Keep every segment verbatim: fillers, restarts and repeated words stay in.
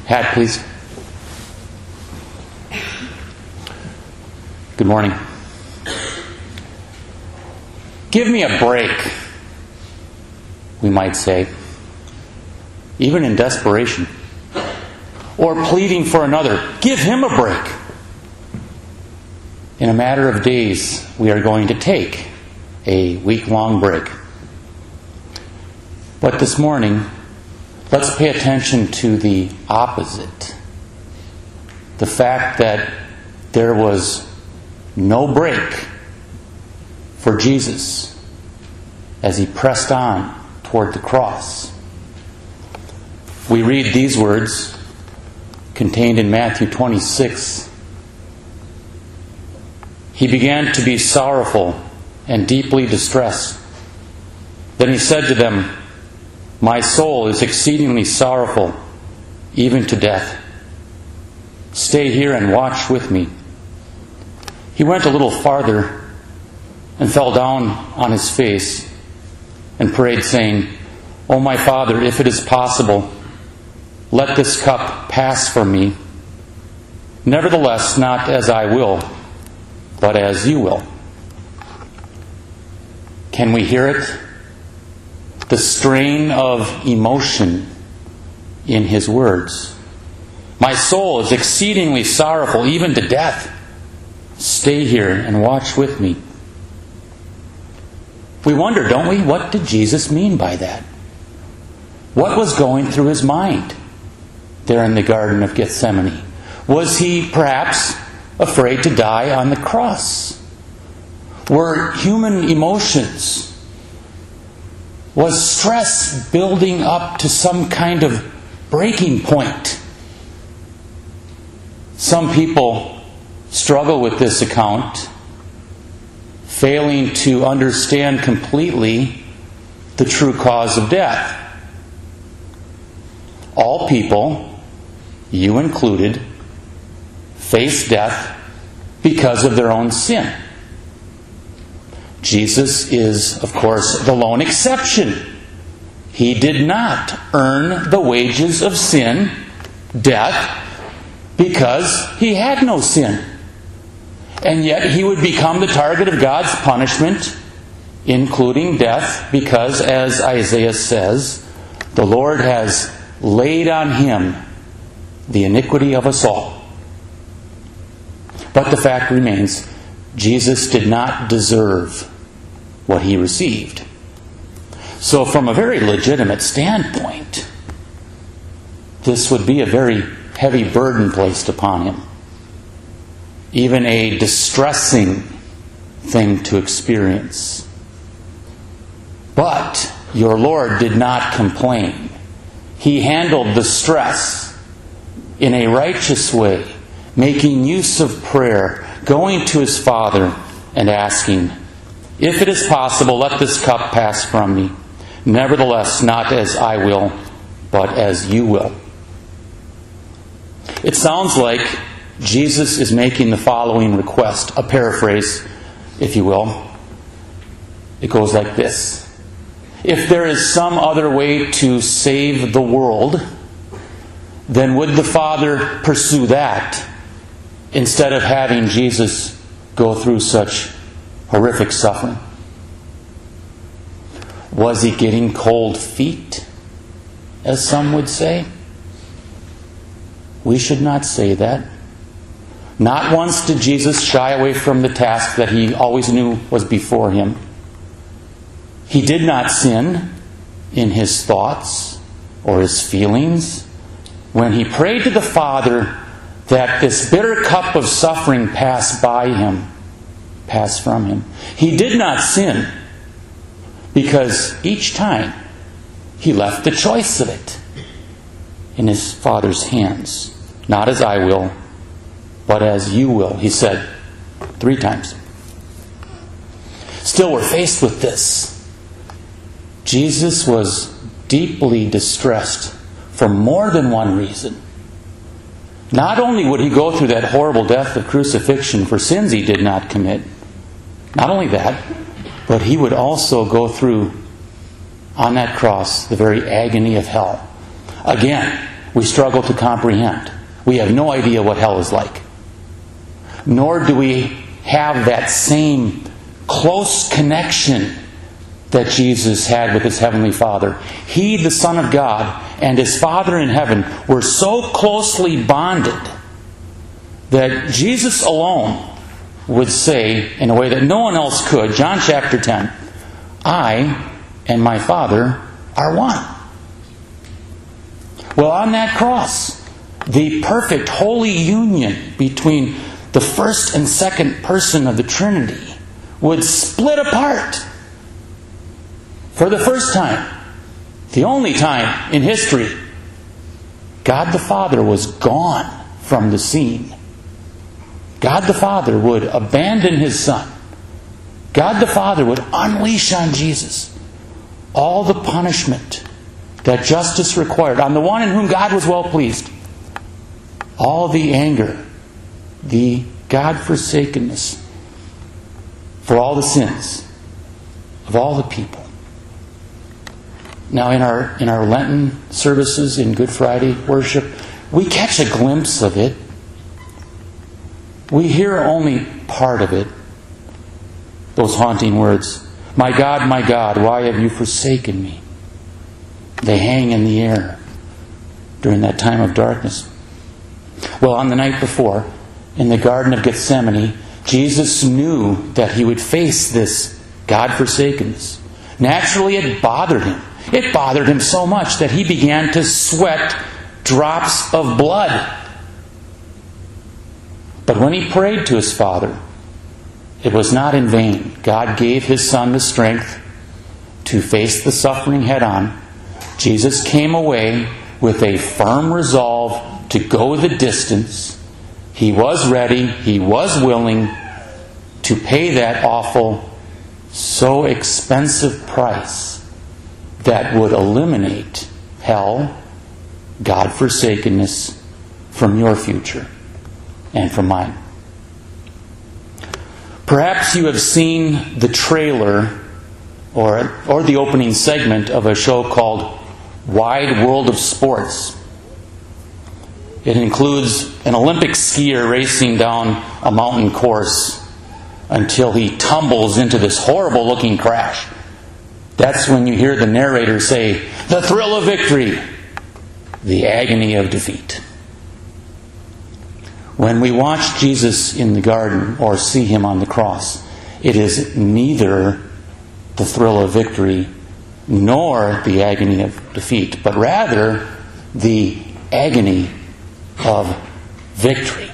Hat, please. Good morning. Give me a break, we might say, even in desperation, or pleading for another. Give him a break. In a matter of days, we are going to take a week-long break. But this morning, let's pay attention to the opposite. The fact that there was no break for Jesus as he pressed on toward the cross. We read these words contained in Matthew twenty-six. He began to be sorrowful and deeply distressed. Then he said to them, "My soul is exceedingly sorrowful, even to death. Stay here and watch with me." He went a little farther and fell down on his face and prayed, saying, "O my Father, if it is possible, let this cup pass from me. Nevertheless, not as I will, but as you will." Can we hear it? The strain of emotion in his words. "My soul is exceedingly sorrowful, even to death. Stay here and watch with me." We wonder, don't we? What did Jesus mean by that? What was going through his mind there in the Garden of Gethsemane? Was he perhaps afraid to die on the cross? Were human emotions, was stress building up to some kind of breaking point? Some people struggle with this account, failing to understand completely the true cause of death. All people, you included, face death because of their own sin. Jesus is, of course, the lone exception. He did not earn the wages of sin, death, because he had no sin. And yet he would become the target of God's punishment, including death, because, as Isaiah says, the Lord has laid on him the iniquity of us all. But the fact remains, Jesus did not deserve what he received. So from a very legitimate standpoint, this would be a very heavy burden placed upon him. Even a distressing thing to experience. But your Lord did not complain. He handled the stress in a righteous way, making use of prayer, going to his Father and asking, "If it is possible, let this cup pass from me. Nevertheless, not as I will, but as you will." It sounds like Jesus is making the following request, a paraphrase, if you will. It goes like this: if there is some other way to save the world, then would the Father pursue that instead of having Jesus go through such horrific suffering? Was he getting cold feet, as some would say? We should not say that. Not once did Jesus shy away from the task that he always knew was before him. He did not sin in his thoughts or his feelings when he prayed to the Father that this bitter cup of suffering pass by him, pass from him. He did not sin because each time he left the choice of it in his Father's hands. "Not as I will, but as you will," he said three times. Still, we're faced with this. Jesus was deeply distressed for more than one reason. Not only would he go through that horrible death of crucifixion for sins he did not commit, not only that, but he would also go through on that cross the very agony of hell. Again, we struggle to comprehend. We have no idea what hell is like. Nor do we have that same close connection that Jesus had with His Heavenly Father. He, the Son of God, and His Father in heaven were so closely bonded that Jesus alone would say, in a way that no one else could, John chapter ten, I and my Father are one. Well, on that cross, the perfect holy union between the first and second person of the Trinity would split apart. For the first time, the only time in history, God the Father was gone from the scene. God the Father would abandon His Son. God the Father would unleash on Jesus all the punishment that justice required, on the one in whom God was well pleased. All the anger, the God-forsakenness for all the sins of all the people. Now in our in our Lenten services, in Good Friday worship, we catch a glimpse of it. We hear only part of it. Those haunting words, "My God, my God, why have you forsaken me?" They hang in the air during that time of darkness. Well, on the night before, in the Garden of Gethsemane, Jesus knew that He would face this God-forsakenness. Naturally, it bothered Him. It bothered Him so much that He began to sweat drops of blood. But when He prayed to His Father, it was not in vain. God gave His Son the strength to face the suffering head on. Jesus came away with a firm resolve to go the distance. He was ready, He was willing to pay that awful, so expensive price that would eliminate hell, God-forsakenness from your future and from mine. Perhaps you have seen the trailer or, or the opening segment of a show called Wide World of Sports. It includes an Olympic skier racing down a mountain course until he tumbles into this horrible looking crash. That's when you hear the narrator say, "The thrill of victory, the agony of defeat." When we watch Jesus in the garden or see Him on the cross, it is neither the thrill of victory nor the agony of defeat, but rather the agony of victory.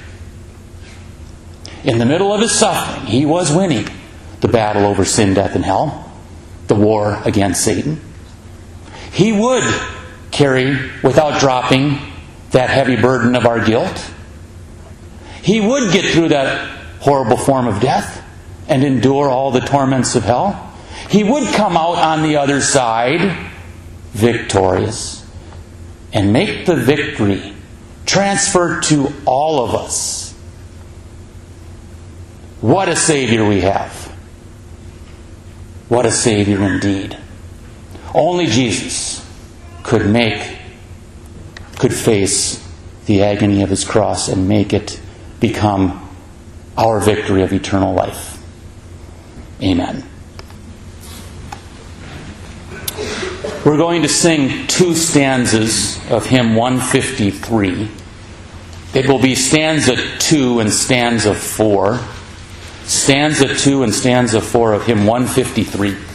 In the middle of His suffering, He was winning the battle over sin, death, and hell, the war against Satan. He would carry, without dropping, that heavy burden of our guilt. He would get through that horrible form of death and endure all the torments of hell. He would come out on the other side victorious and make the victory transferred to all of us. What a Savior we have. What a Savior indeed. Only Jesus could make, could face the agony of His cross and make it become our victory of eternal life. Amen. We're going to sing two stanzas of hymn one fifty-three. It will be stanza two and stanza four. Stanza two and stanza four of hymn one fifty-three.